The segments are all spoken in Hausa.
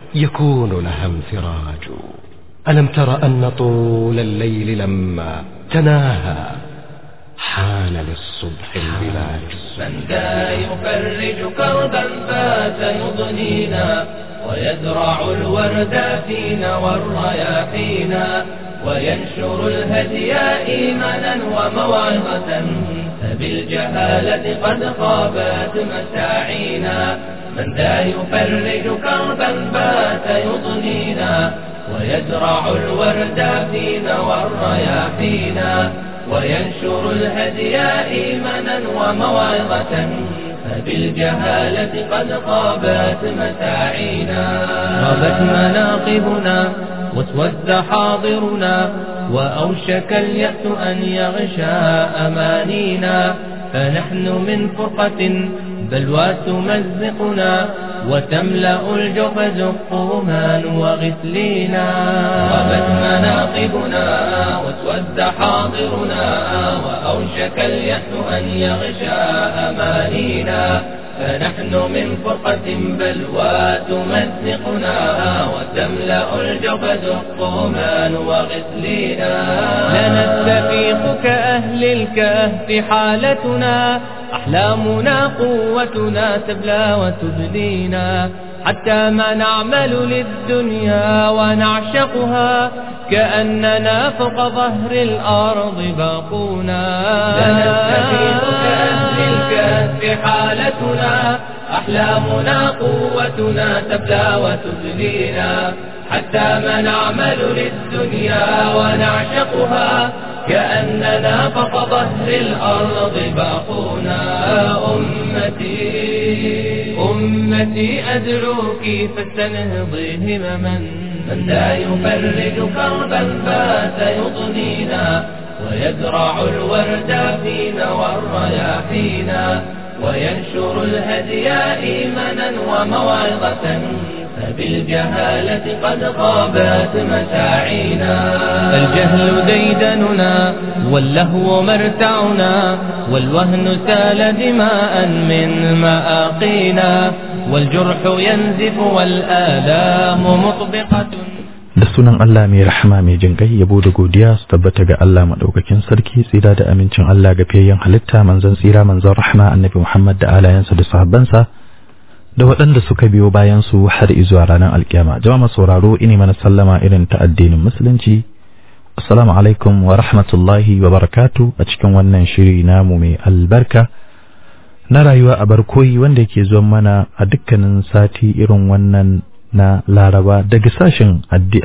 يكون لها انفراج. ألم تر أن طول الليل لما تناهى حان للصبح البلاج. من ذا يفرج كربا فات يضنينا ويزرع الورد فينا والرياحينا وينشر الهدي إيمانا وموعظة فبالجهالة قد خابت مساعينا. من ذا يفرج كربا بات يضنينا ويزرع الورد فينا والرياحينا وينشر الهدي إيمانا وموعظة فبالجهالة قد خابت مساعينا. غابت مناقبنا واسود حاضرنا وأوشك اليأس أن يغشى أمانينا فنحن من فرقة بلوى تمزقنا وتملأ الجحز الطومان وغسلينا. غابت مناقبنا واسود حاضرنا وأوشك اليأس أن يغشى أمانينا فنحن من فرقة بلوى تمزقنا وتملأ الجحز الطومان وغسلينا. لنستفيق كأهل الكهف حالتنا أحلامنا قوتنا تبلى وتبدينا حتى ما نعمل للدنيا ونعشقها كأننا فوق ظهر الأرض باقونا. لنستفيق كأهل الكهف حالتنا أحلامنا قوتنا تبلى وتبدينا حتى ما نعمل للدنيا ونعشقها كأننا فوق ظهر الأرض باقونا. أمتي أدعوك فاستنهضي همما. من لا يفرج كربا فات يضنينا ويزرع الورد فينا والرياحينا وينشر الهدي إيمانا وموعظة فبالجهالة قد خابت مساعينا. الجهل ديدننا واللهو مرتعنا والوهن سال دماء من مآقينا والجرح ينزف والآلام مطبقة. da sunan Allah mai rahama mai jinkai, yabo da godiya su tabbata ga Allah madaukakin sarki, tsira da amincin Allah ga fiyayyen halitta, manzon tsira manzon rahma annabi Muhammad da alayansa da sahabbansa da waɗanda suka biyo bayan su har izuwa ranar alkiyama. Jama'a sauraro, ina mana sallama irin ta addinin musulunci. Assalamu alaikum wa rahmatullahi wa barakatuh. A cikin wannan shiri namu mai albarka na rayuwa a barkoyi wanda yake zuwa mana a dukkanin sati irin wannan na Laraba daga sashen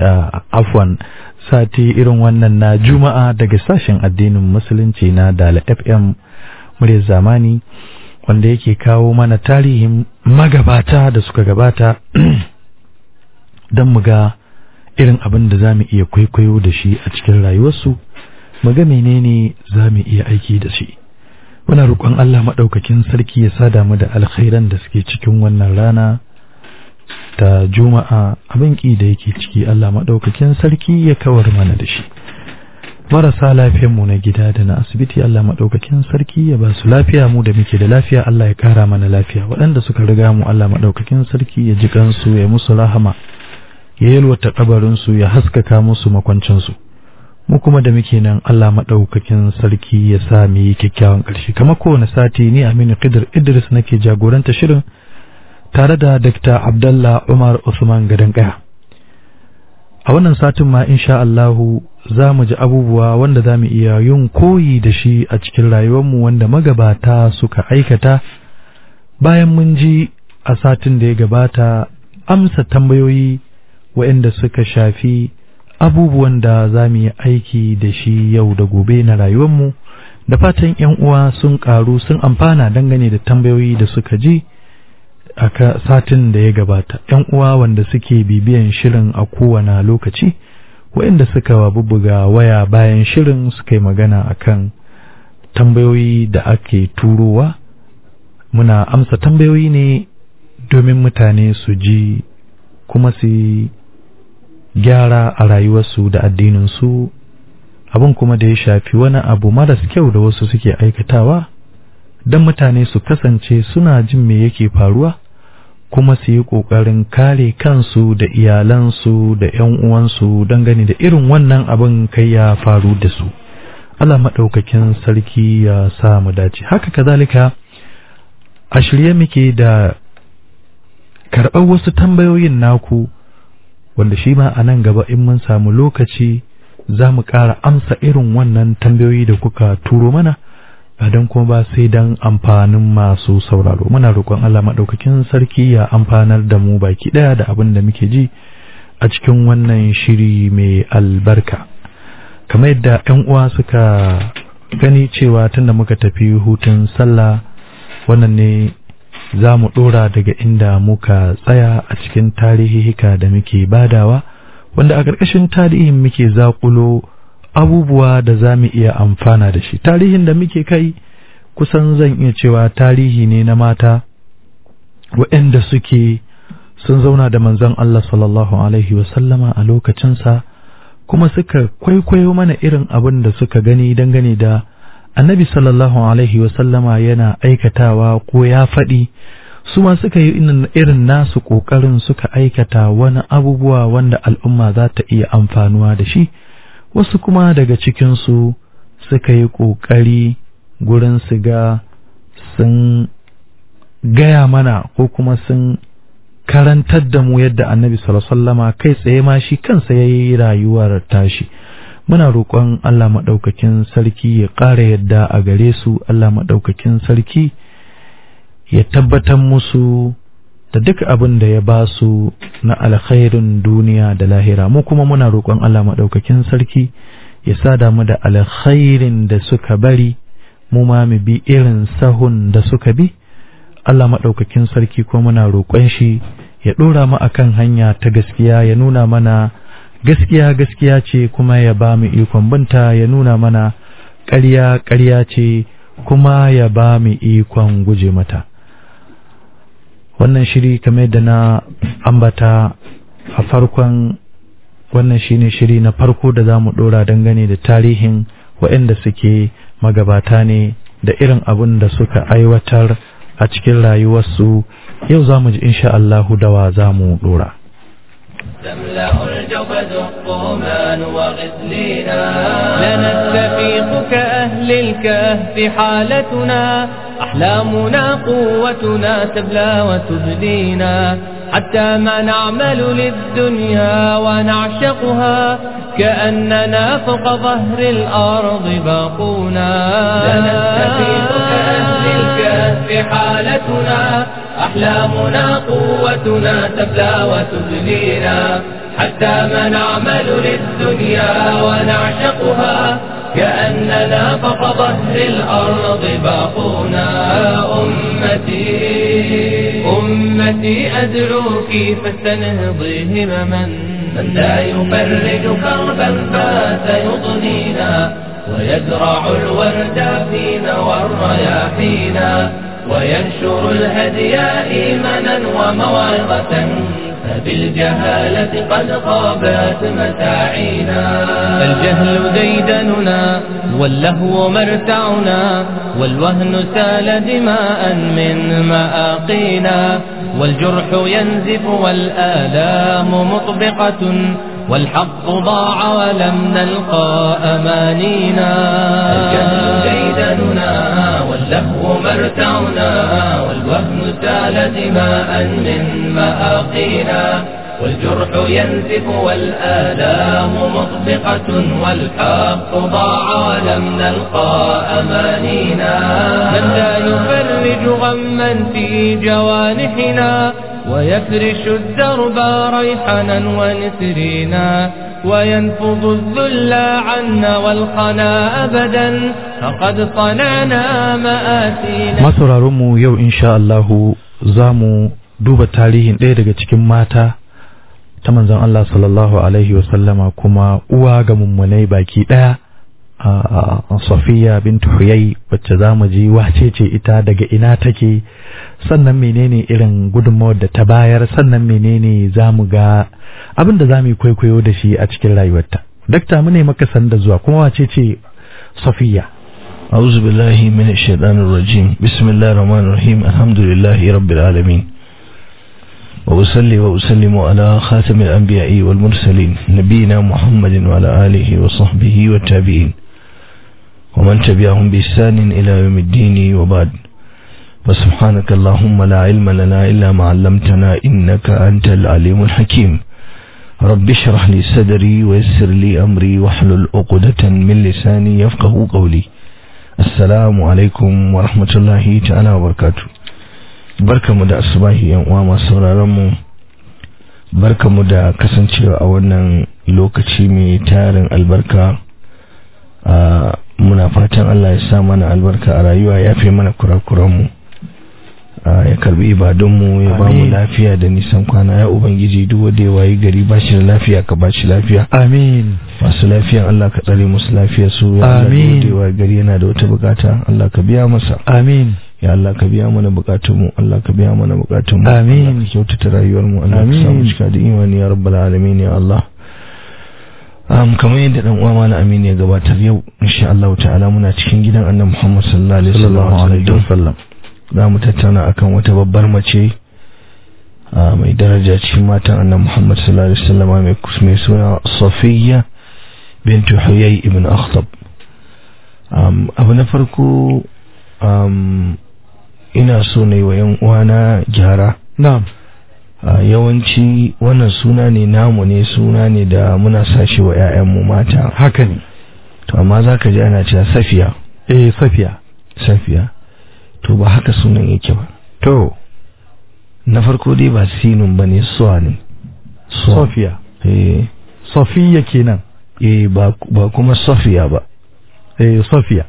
sati irin wannan na Juma'a daga sashen addinin musulunci na Dala FM muryar zamani, wanda yake kawo mana tarihin magabata da suka gabata don mu ga irin abin da za mu iya kwaikwayo da shi a cikin rayuwarsu, mu ga menene za mu iya aiki da shi. Muna roƙon Allah maɗaukakin sarki ya sada mu da alkhairan da suke cikin wannan rana ta Juma'a, abin ki da yake ciki Allah maɗaukakin sarki ya kawar mana da shi. Marasa lafiyar mu na gida da na asibiti Allah maɗaukakin sarki ya ba su lafiya, mu da muke da lafiya Allah ya ƙara mana lafiya. Waɗanda suka riga mu Allah maɗaukakin sarki ya ji kansu, ya musu rahama, ya yalwata kabarinsu, ya haskaka musu makwancinsu. Mu kuma da muke nan Allah maɗaukakin sarki ya sa mu yi kyakkyawan ƙarshe. Kamar kowane sati ni Aminu Khidir Idris nake jagoranta shirin tare da Dr. Abdullah Umar Usman Gadankaya. A wannan satin ma insha Allahu za mu ji abubuwa wanda za mu iya yin koyi da shi a cikin rayuwarmu wanda magabata suka aikata. Bayan mun ji a satin da ya gabata amsa tambayoyi waɗanda suka shafi abubuwan da za mu yi aiki da shi yau da gobe na rayuwarmu, da fatan 'yan uwa sun ƙaru sun amfana dangane da tambayoyi da suka ji a satin da ya gabata. 'Yan uwa wanda suke bibiyan shirin a kowane lokaci, waɗanda suka bubbuga waya bayan shirin suka yi magana akan tambayoyi da ake turowa, muna amsa tambayoyi ne domin mutane su ji kuma su gyara a rayuwarsu da addininsu, abin kuma da ya shafi wani abu maras kyau da wasu suke aikatawa, don mutane su kasance suna jin me yake faruwa kuma su yi ƙoƙarin kare kansu da iyalansu da 'yan uwansu dangane da irin wannan abin kai ya faru da su. Allah maɗaukakin sarki ya sa mu dace. Haka kazalika a shirye muke da karɓar wasu tambayoyin naku wanda shi ma a nan gaba in mun samu lokaci za mu ƙara amsa irin wannan tambayoyi da kuka turo mana, ba don kuma ba sai don amfanin masu sauraro. Muna roƙon Allah maɗaukakin sarki ya amfanar da mu baki ɗaya da abin da muke ji a cikin wannan shiri mai albarka. Kamar yadda 'yan uwa suka gani cewa tunda muka tafi hutun sallah, wannan ne za mu ɗora daga inda muka tsaya a cikin tarihika da muke badawa, wanda a ƙarƙashin tarihin muke zaƙulo abubuwa da za mu iya amfana da shi. Tarihin da muke kai kusan zan iya cewa tarihi ne na mata waɗanda suke sun zauna da manzon Allah sallallahu alaihi wasallama a lokacinsa, kuma suka kwaikwayo mana irin abin da suka gani dangane da annabi sallallahu alaihi wasallama yana aikatawa ko ya faɗi, su ma suka yi irin nasu ƙoƙarin suka aikata wani abubuwa wanda al'umma za ta iya amfanuwa da shi. Wasu kuma daga cikinsu suka yi ƙoƙari gurin su ga sun gaya mana ko kuma sun karantar da mu yadda annabi sallallahu alaihi wasallama kai tsaye ma shi kansa ya yi rayuwar tashi. Muna roƙon Allah maɗaukakin sarki ya ƙara yadda a gare su, Allah maɗaukakin sarki ya tabbatar musu da duk abin da ya ba su na alkhairin duniya da lahira. Mu kuma muna roƙon Allah maɗaukakin sarki ya sada mu da alkhairin da suka bari, mu ma mu bi irin sahun da suka bi. Allah maɗaukakin sarki kuma muna roƙon shi ya ɗora mu akan hanya ta gaskiya, ya nuna mana gaskiya gaskiya ce kuma ya ba mu ikon binta, ya nuna mana ƙarya ƙarya ce kuma ya ba mu ikon guje mata. Wannan shiri kamar da na ambata a farkon, wannan shine shiri na farko da za mu ɗora dangane da tarihin waɗanda suke magabata ne da irin abin da suka aiwatar a cikin rayuwarsu. Yau za mu ji insha Allahu dawa za mu ɗora. تملأ الجبد الطومان وغسلينا لنستفيق كأهل الكهف حالتنا أحلامنا قوتنا تبلى وتبدينا حتى ما نعمل للدنيا ونعشقها كأننا فوق ظهر الأرض باقونا لنستفيق كأهل الكهف حالتنا أحلامنا قوتنا تبلى وتبلينا حتى ما نعمل للدنيا ونعشقها كأننا فوق ظهر الأرض باقونا أمتي أدعوك فاستنهضي همما من لا يفرج كربا فات يضنينا ويزرع الورد فينا والرياحينا وينشر الهدي إيمانا وموعظة فبالجهالة قد خابت مساعينا الجهل ديدننا واللهو مرتعنا والوهن سال دماء من مآقينا والجرح ينزف والآلام مطبقة والحق ضاع ولم نلقى أمانينا الجهل ديدننا واللهو مرتعنا والوهن سال دماء من مآقينا والجرح ينزف والآلام مطبقة والحق ضاع ولم نلقى أمانينا من لا يفرج غما في جوانحنا ويفرش الدرب ريحنا ونسرينا وينفض الذل عنا والخنا أبدا فقد صنعنا مآسينا. masauraronmu yau insha Allahu za mu duba tarihin ɗaya daga cikin mata ta manzon Allah sallallahu alaihi wasallama kuma uwa ga mummunai baki ɗaya, Safiya bintu Huyai, wacce za mu ji wace ce ita, daga ina take, sannan menene irin gudunmawar da ta bayar, sannan menene za mu ga abin da za mu yi kwaikwayo da shi a cikin rayuwarta. Dakta, mu ne maka sanda zuwa, kuma wace ce Safiya? أعوذ بالله من الشيطان الرجيم بسم الله الرحمن الرحيم الحمد لله رب العالمين وأصلي وأسلم على خاتم الأنبياء والمرسلين نبينا محمد وعلى آله وصحبه والتابعين ومن تبعهم بإحسان إلى يوم الدين وبعد فسبحانك اللهم لا علم لنا إلا ما علمتنا إنك أنت العليم الحكيم رب اشرح لي صدري ويسر لي أمري واحلل عقدة من لساني يفقه قولي السلام عليكم ورحمة الله تعالى وبركاته. barkamu da asubahi yan uwa masu sauraron mu, barkamu da kasancewa a wannan lokaci mai tarin albarka. Muna fatan Allah ya sa mana albarka a rayuwa, ya fi mana kurakuran mu, ya karbi ibadun mu, ya ba mu lafiya da nisan kwana. Ya ubangiji duk wanda ya wayi gari ba shi da lafiya ka ba shi lafiya, amin. Masu lafiyan Allah ka tsare musu lafiyar su, amin. Duk wanda ya wayi gari yana da wata bukata Allah ka biya masa, amin. Ya Allah ka biya mana bukatunmu, Allah ka biya mana bukatunmu, amin. Allah ka kyautata rayuwarmu, Allah ka samu cika da imani ya rabbal alamin ya Allah. Kamar yadda dan uwa mana Amin ya gabatar, yau insha Allah ta'ala muna cikin gidan Annabi Muhammad sallallahu alaihi wasallam. Za mu tattauna akan wata babbar mace mai daraja cikin matan Annabi Muhammad sallallahu alaihi wasallam mai suna Safiyya bint Huyay ibn Akhtab. Abu na farko ina so ne wa yan uwana gyara. Na'am. Yawanci wannan suna ne namu ne, suna ne da muna sashi wa ƴaƴan mu mata. Haka ne. To amma zaka ji ana cewa Safiya. Safiya. To ba haka sunan yake ba. To na farko dai ba sinun bane, suwa ne. Safiya. Safiya kenan. Ba kuma Safiya ba. Safiya.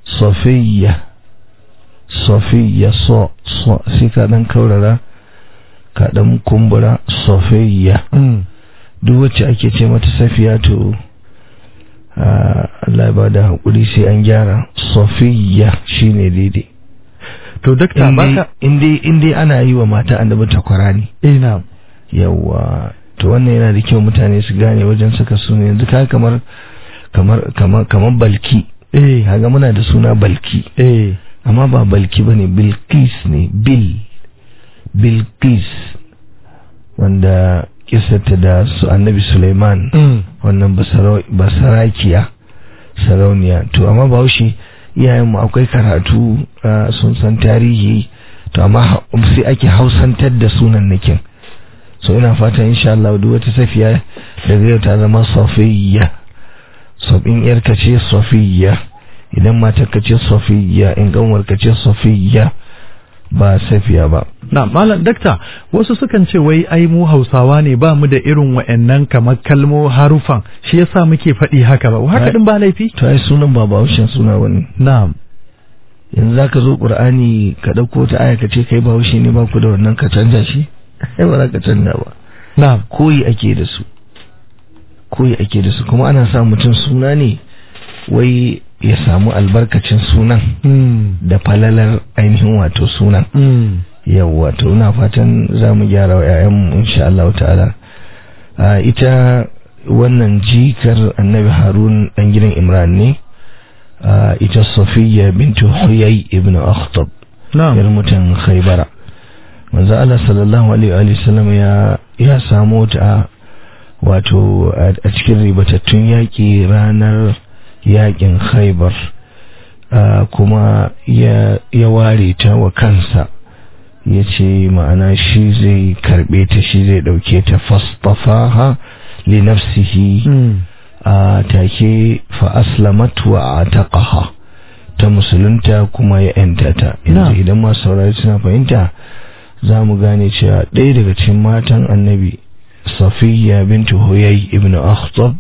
Safiya sai ka dan kaurara, ka dan kumbura. Safiya. Duk wacce ake ce mata Safiya to Allah ya bada hakuri sai an gyara. Safiya shine daidai. To dakta baka indai ana yi wa mata annabi takwara ne. Na'am. Yawa to wannan yana da kyau mutane su gane wajen saka suna. Yanzu ka kamar Balki. Haga muna da suna Balki. Amma ba Balki bane, Bilqis ne. Bilqis wanda kisarta da su Annabi Sulaiman, wannan basarakiya, sarauniya. To amma Bahaushe iyayen mu akwai karatu, sun san tarihi, to amma sai ake hausantar da sunan nakin. So ina fata insha Allah duk wata Safiya daga yau ta zama Safiyya. Sabin yarka ce Safiyya, idan matar ka ce Safiyya, in ganwar ka ce Safiyya, ba Safiya ba. Na malam dakta, wasu sukan ce wai ai mu Hausawa ne ba mu da irin wa'annan kamar kalmo harufan, shi yasa muke faɗi haka ba. Haka din ba laifi? To ai sunan ba Bahaushen suna bane. Na'am. Yanzu zaka zo Qur'ani ka dauko ta aya ka ce kai Bahaushe ne, ba ku da wannan ka canja shi? Ai ba za ka canja ba. Na'am. Koyi ake da su. Kuma ana sa mutum suna ne wai ya samu albarkacin sunan da falalar ainihin wato sunan. Yawwa to ina fatan za mu gyara wa 'ya'yanmu insha Allah ta'ala. Ita wannan jikar Annabi Harun dan gidan Imran ne. Ita Safiyya bintu Huyay ibn Akhtab, yar mutan Khaybara. Manzo Allah sallallahu alaihi wa sallam ya samu ta wato a cikin ribatattun yaƙi ranar yaƙin Khaybar, kuma ya ware ta wa kansa, ya ce ma'ana shi zai karɓe ta, shi zai ɗauke ta. fastafaha li nafsihi, take fa aslamat wa ataqaha, ta musulunta kuma ya yanta ta. Yanzu idan masu saurari suna fahimta, za mu gane cewa ɗaya daga cikin matan Annabi, Safiyya bintu Huyay ibn Akhtab,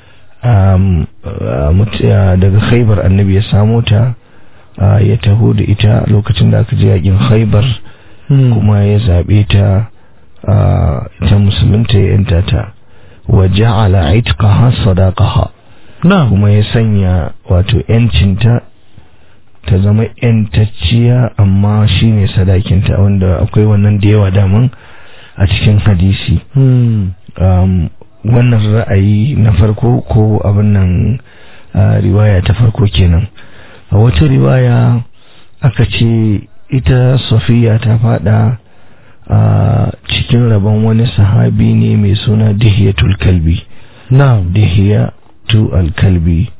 daga Khaybar Annabi ya samo ta, ya taho da ita lokacin da aka je yakin Khaybar, kuma ya zabe ta, ta musulunta ya yanta ta. Wa ja'ala itqaha sadaqaha, kuma ya sanya wato yancinta ta zama yantacciya, amma shine sadakinta, wanda akwai wannan da yawa daman a cikin hadisi. Wannan ra'ayi na farko ko abin nan riwaya ta farko kenan. A wata riwaya aka ce ita Safiya ta fada cikin rabon wani sahabi ne mai suna Dihiyatul Kalbi. na'am, Dihiyatu al-Kalbi.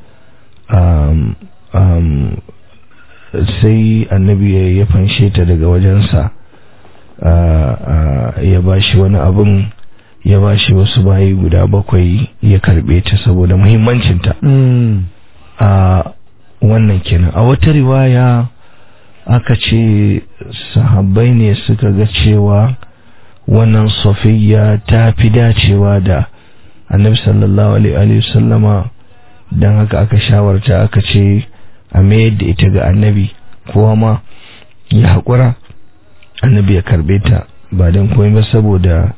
Sai annabi ya fanshe ta daga wajensa, ya bashi wani abun, ya bashi wasu bayi guda 7 ya karbe ta saboda muhimmancinta. Wannan kenan. A wata riwaya aka ce sahabbai ne suka ga cewa wannan Safiya ta fi dacewa da annabi sallallahu alaihi wasallama, don haka aka shawarta aka ce a mayar da ita ga annabi, kowa ma ya haƙura annabi ya karbe ta, ba don komai ba saboda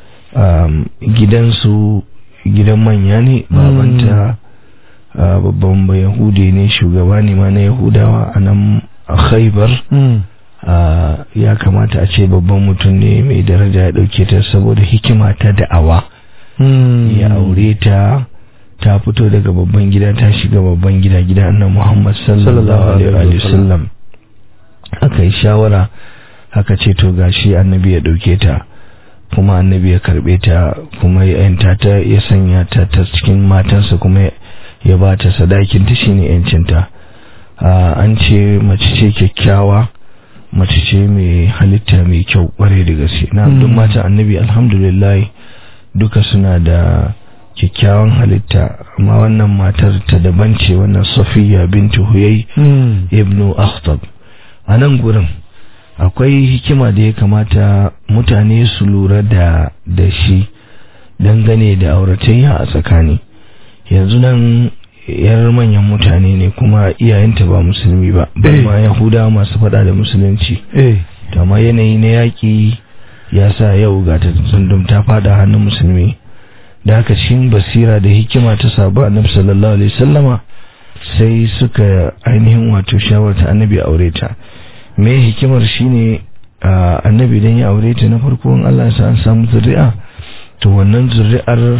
gidansu gidan manya ne, babanta babban Yahudi ne, shugaba ne ma na Yahudawa a nan a Khaibar. Ya kamata a ce babban mutum ne mai daraja ya dauke ta saboda hikima ta da'awa. Ya aure ta, ta fito daga babban gida ta shiga babban gida, gida annabi Muhammad sallallahu alaihi wasallam. Aka yi shawara, aka ce to gashi annabi ya dauke ta, kuma annabi ya karbe ta, kuma ya yanta ta, ya sanya ta cikin matansa, kuma ya ba ta sadakin ta shine yancinta. An ce mace ce kyakkyawa, mace ce mai halitta mai kyau kware da gaske. Na duk mata annabi alhamdulillah duka suna da kyakkyawan halitta, amma wannan matar ta daban ce, wannan Safiya bintu Huyay ibnu Akhtab. A nan gurin akwai hikima da ya kamata mutane su lura da shi dangane da auratayya a tsakani. Yanzu nan yar manyan mutane ne, kuma iyayenta ba musulmi ba, ma Yahudawa masu fada da musulunci. Amma yanayi na yaƙi ya sa yau ga ta tsundum ta fada hannun musulmi. Da haka cikin basira da hikima ta sabu annabi sallallahu alaihi wasallama sai suka ainihin wato shawarta annabi aure ta. Me hikimar shine annabi dan ya aure ta, na farko in Allah ya sa an samu zuri'a, to wannan zuri'ar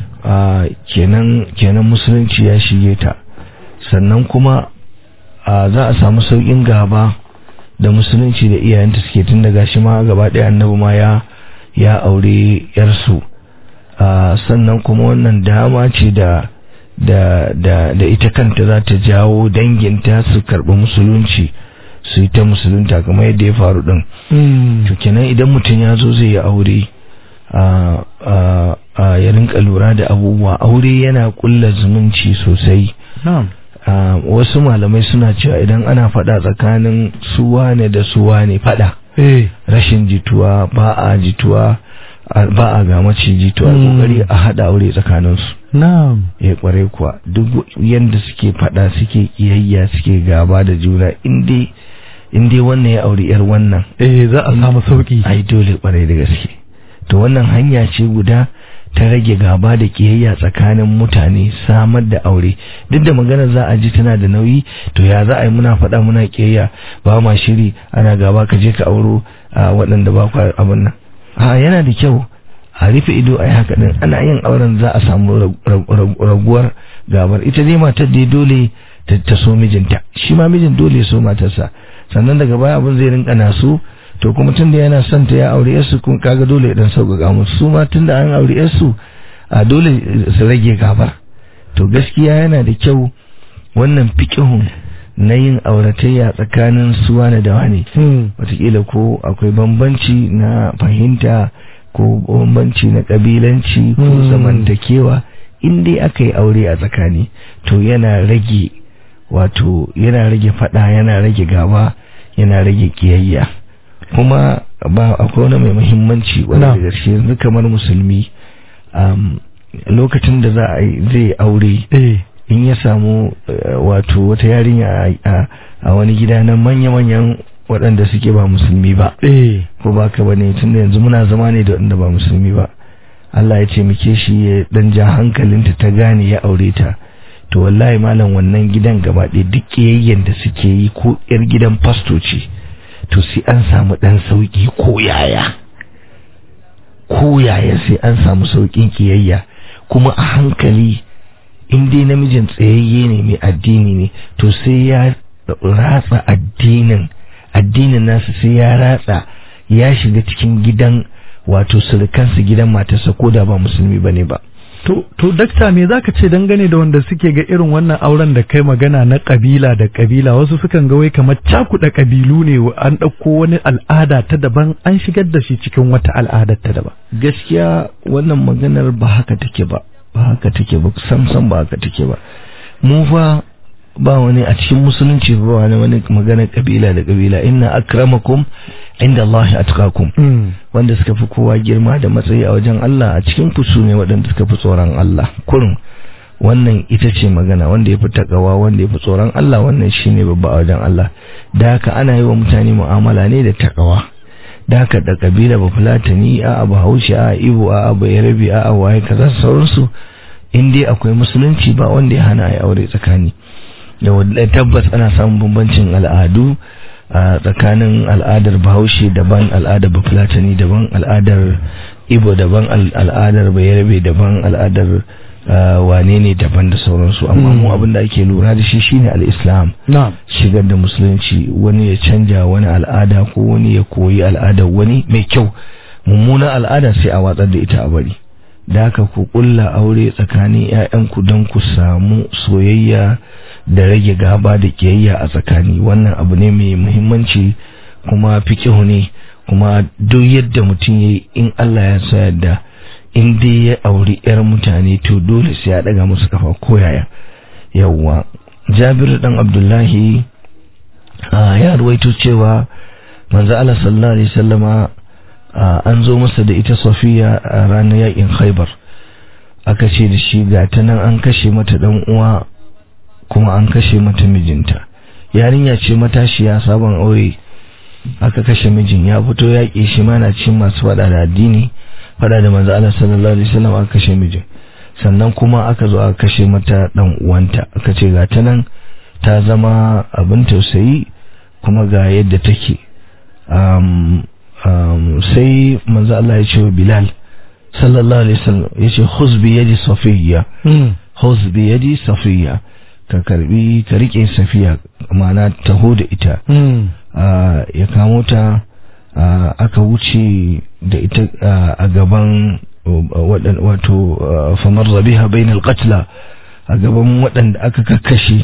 kenan musulunci ya shige ta, sannan kuma za a samu saukin gaba da musulunci da iyayenta suke, tun daga shi ma gaba ɗaya annabi ma ya aure yarsu. Sannan kuma wannan dama ce da ita kanta za ta jawo danginta su karɓi musulunci, su yi ta musulunta kamar yadda ya faru ɗin. To kenan idan mutum ya zo zai yi aure, ya rinka lura da abubuwa. Aure yana kulla zumunci sosai. Wasu malamai suna cewa idan ana fada tsakanin suwane da suwane, fada rashin jituwa, ba a jituwa, ba a ga maciji, to kokari a hada aure tsakaninsu. Ya kware kuwa duk yanda suke fada, suke kiyayya, suke gaba da juna, in dai wannan ya aure yar wannan, za a samu sauki. Ai dole kware da gaske. To wannan hanya ce guda ta rage gaba da kiyayya tsakanin mutane, samar da aure. Duk da magana za a ji tana da nauyi, to ya za a yi muna faɗa muna kiyayya, ba ma shiri, ana gaba, ka je ka auro waɗanda ba ku abin nan. Yana da kyau a rufe ido a yi haka din, ana yin auren za a samu raguwar gabar. Ita dai matar dai dole ta so mijinta, shi ma mijin dole so matarsa, sannan daga baya abin zai rinka naso. To kuma tunda yana son ta ya aure yarsu, kun kaga dole dan sauƙaƙa musu, su ma tunda an aure yarsu a dole su rage gabar. To gaskiya yana da kyau wannan fiqhun na yin auratayya tsakanin su wani da wani. Wataƙila ko akwai bambanci na fahimta, ko bambanci na ƙabilanci, ko zamantakewa. In dai aka yi aure a tsakani, to yana rage faɗa, yana rage gaba, yana rage kiyayya. Kuma ba akwai wani mai muhimmanci wanda da gaske, yanzu kamar musulmi, lokacin da zai aure, in ya samu wato wata yarinya a wani gida na manya-manyan waɗanda suke ba musulmi ba, ko ba ka bane, tunda yanzu muna zama ne da waɗanda ba musulmi ba, Allah ya ce muke shi ya dan ja hankalinta ta gane ya aure ta. To wallahi malam, wannan gidan gaba ɗaya duk kiyayyen da suke yi, ko yar gidan fasto ce, to sai an samu dan sauki, ko yaya sai an samu saukin kiyayya. Kuma a hankali, in dai namijin tsayayye ne, mai addini ne, to sai ya ratsa addinin nasu, sai ya ratsa ya shiga cikin gidan wato surukansa gidan matarsa ko da ba musulmi bane ba. To dakta me zaka ce dangane da wanda suke ga irin wannan auren da kai magana na kabila da kabila, wasu sukan ga wai kamar cakuɗa kabilu ne, an ɗauko wani al'ada ta daban an shigar da shi cikin wata al'ada ta daban. Gaskiya wannan maganar ba haka take ba sam ba haka take ba. Mu fa ba wani a cikin musulunci ba wani magana kabila da kabila. Inna akramakum inda Allah atqakum, wanda suka fi kowa girma da matsayi a wajen Allah a cikin ku su ne waɗanda suka fi tsoron Allah kurum. Wannan ita ce magana, wanda ya fi takawa, wanda ya fi tsoron Allah, wannan shine babba a wajen Allah. Da haka ana yi wa mutane mu'amala ne da takawa. Da haka da kabila ba Fulatani, a Bahaushe, a Ibo, a Bayarabe, a waye kaza sauransu, in dai akwai musulunci ba wanda ya hana a yi aure tsakani. Da tabbas ana samun bambancin al'adu a tsakanin al'adar Bahaushe daban, al'adar Bafulatani daban, al'adar Ibo daban, al'adar Bayarabe daban, al'adar wane ne daban da sauransu. Amma mu abin da ake lura da shi shine al-Islam, shigar da musulunci. Wani ya canja wani al'ada ko wani ya koyi al'adar wani mai kyau, mummunan al'ada sai a watsar da ita a bari. Da haka ku kulla aure tsakanin 'ya'yanku don ku samu soyayya da rage gaba da kiyayya a tsakani. Wannan abu ne mai muhimmanci kuma fiqhu ne, kuma duk yadda mutum yayi in Allah ya so yadda in dai ya auri 'yar mutane to dole sai ya daga musu kafa ko yaya. Yawwa Jabir dan Abdullahi ya ruwaito cewa manzo Allah sallallahu alaihi wasallama an zo masa da ita Safiya a ranar yakin Khaibar. Aka ce da shi ga ta nan an kashe mata dan uwa kuma an kashe mata mijinta. Yarinya ce matashiya sabon aure, aka kashe mijin, ya fito yaƙi shi ma na cikin masu faɗa da addini, faɗa da manzo Allah sallallahu alaihi wasallam, aka kashe mijin. Sannan kuma aka zo aka kashe mata dan uwanta. Aka ce ga ta nan ta zama abin tausayi kuma ga yadda take. Sai manzo Allah ya ce wa Bilal sallallahu alaihi wasallam, ya ce khuz bi yadi Safiya, khuz bi yadi Safiya, ka karbi ka rike Safiya, ma'ana taho da ita. Ya kamo ta, aka wuce da ita a gaban wato famar rabiha bainal qatla, a gaban waɗanda aka kakkashe.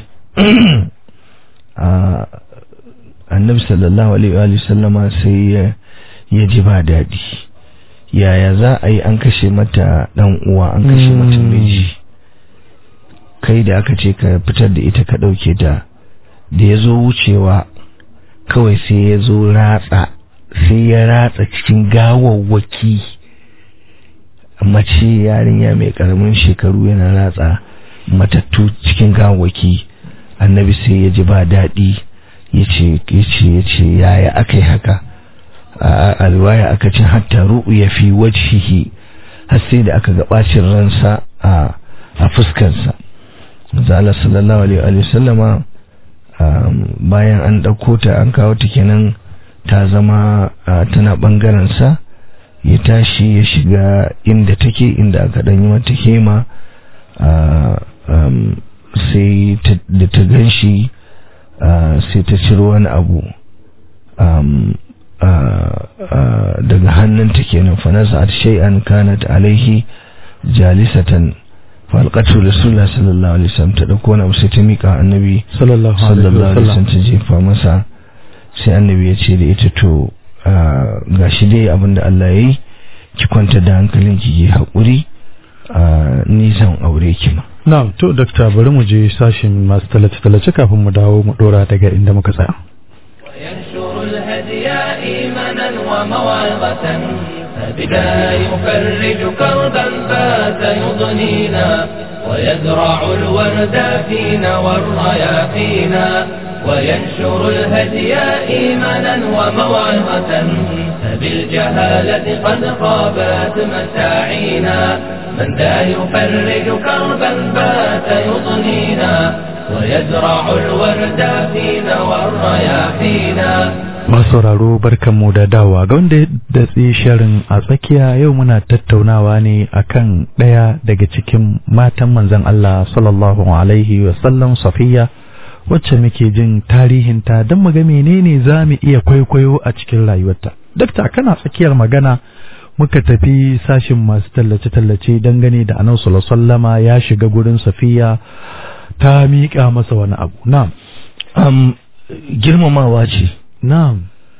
Annabi sallallahu alaihi wa sallama sai ya ji ba daɗi. Yaya za a yi an kashe mata dan uwa, an kashe mata miji, kai da aka ce ka fitar da ita ka ɗauke ta. Da ya zo wucewa kawai sai ya zo sai ya ratsa cikin gawawwaki, mace yarinya mai karamin shekaru yana ratsa matattu cikin gawawwaki. Annabi sai ya ji ba daɗi, ya ce yaya aka yi haka. A riwaya aka ce hatta ru'ya fi wajhihi, har sai da aka ga bacin ransa a fuskarsa. Zalla sallallahu alaihi wa sallama bayan an ɗauko ta an kawo ta kenan ta zama tana ɓangaren sa, ya tashi ya shiga inda take, inda aka ɗan yi mata hema. Sai da ta gan shi sai ta ciro wani abu daga hannunta kenan, fa nazat shay'an kanat alaihi jalisatan falqatu rasulullah sallallahu alaihi wasallam, ta dauko wani sai ta mika annabi sallallahu alaihi wasallam ta jefa masa. Sai annabi ya ce da ita to gashi dai abinda Allah yayi, ki kwanta da hankalinki, ki hakuri, ni zan aure ki ma. Na'am, to dakta bari mu je sashin masu tallace kafin mu dawo mu dora daga inda muka tsaya. وينشر الهدي إيمانا وموعظة فبدا يفرج كربا فات يضنينا ويزرع الورد فينا والرياحينا وينشر الهدي إيمانا وموعظة فبالجهالة قد خابت مساعينا من ذا يفرج كربا فات يضنينا ويزرع الورد فينا والرياحينا. Masauraro barkanmu da dawa ga wanda da shirin a tsakiya. Yau muna tattaunawa ne akan ɗaya daga cikin matan manzon Allah sallallahu alaihi wasallam, Safiya wacce muke jin tarihinta don mu ga menene za mu iya kwaikwayo a cikin rayuwarta. Dakta, kana tsakiyar magana muka tafi sashin masu tallace-tallace dangane da Annabi sallallahu alaihi wasallama ya shiga gurin Safiya ta miƙa masa wani abu. Na'am. Girmamawa ce. Na'am.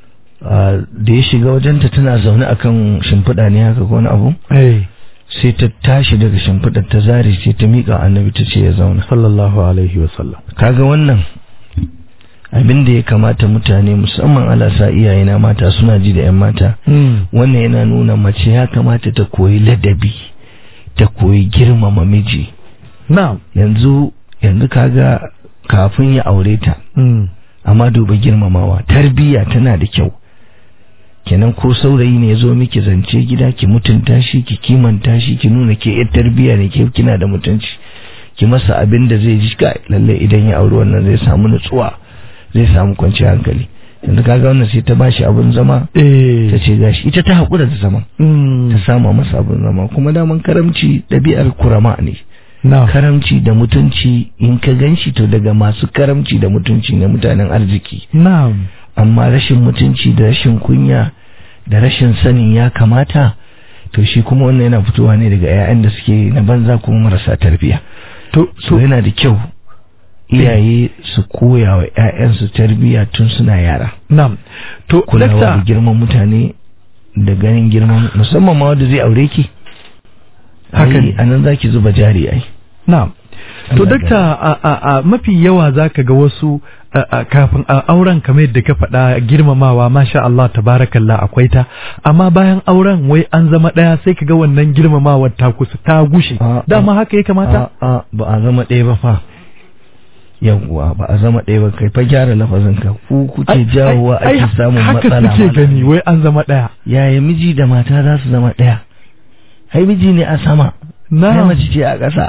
Da ya shiga wajenta tana zaune akan shimfiɗa ne haka ko wani abu. Sai ta tashi daga shimfiɗar ta zare sai ta miƙa Annabi ta ce ya zauna. Sallallahu alaihi wasallam. Kaga wannan abin da ya kamata mutane musamman alasa iyayena mata suna ji da 'yan mata, wannan yana nuna mace ya kamata ta koyi ladabi, ta koyi girmama miji. Na'am. Yanzu kaga kafin ya aure ta, amma duba girmamawa, tarbiyya tana da kyau. Kenan ko saurayi ne ya zo miki zance gida, ki mutunta shi, ki kimanta shi, ki nuna ke yar tarbiyya ne, ke kina da mutunci, ki masa abin da zai ji kai lalle idan ya aure wannan zai samu nutsuwa, zai samu kwanciyar hankali. Yanzu kaga wannan sai ta bashi abin zama, ta ce gashi ita ta haƙura da zaman, ta sama masa abin zama. Kuma daman karamci ɗabi'ar kurama ne. Karamci da mutunci in ka ganshi to daga masu karamci da mutunci ne, mutanen arziki. Amma rashin mutunci da rashin kunya da rashin sanin ya kamata, to shi kuma wannan yana fitowa ne daga 'ya'yan da suke na banza kuma marasa tarbiyya. To yana da kyau iyaye su koya wa 'ya'yansu tarbiyya tun suna yara. To kulawa da girman mutane da ganin girman musamman ma wanda zai aure ki. Haka ne, anan zaki zuba jari ai. To dakta, a mafi yawa zaka ga wasu kafin auren kamar yadda ka faɗa girmamawa masha Allah tabarakallah akwai ta, amma bayan auren wai an zama ɗaya sai ka ga wannan girmamawar ta kusa ta gushe. Dama haka ya kamata? Ba a zama ɗaya ba fa. Yawwa ba a zama ɗaya ba, kai fa gyara lafazin ka, ku kuke jawowa ake samun matsala. Haka suke gani wai an zama ɗaya. Yaya miji da mata za su zama ɗaya? Hai miji ne a sama, hai mace ce a ƙasa.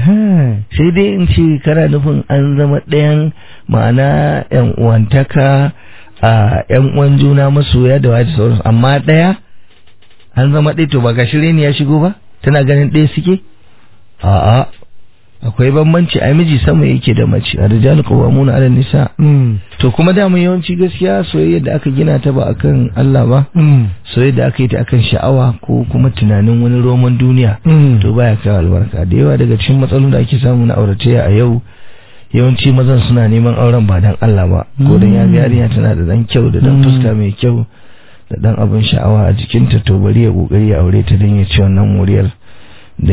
Sai dai in ce kana nufin an zama ɗayan, ma'ana yan uwantaka, yan uwan juna masoya da waje sauransu, amma ɗaya an zama ɗaya. To ba ga shirye ne ya shigo ba, tana ganin ɗaya suke? A'a, akwai bambanci. Ai miji sama yake da mace, ar-rijalu qawwamuna 'ala nisa. To kuma da mun yawanci gaskiya soyayya da aka gina ta ba akan Allah ba, soyayya da aka yi ta akan sha'awa ko kuma tunanin wani roman duniya, to baya kawo albarka. Da yawa daga cikin matsalolin da ake samu na auratayya a yau, yawanci mazan suna neman auren ba dan Allah ba, ko dan yarinya tana da dan kyau da dan fuska mai kyau da dan abin sha'awa a jikinta, to bari ya kokari ya aure ta dan ya ci wannan muriyar da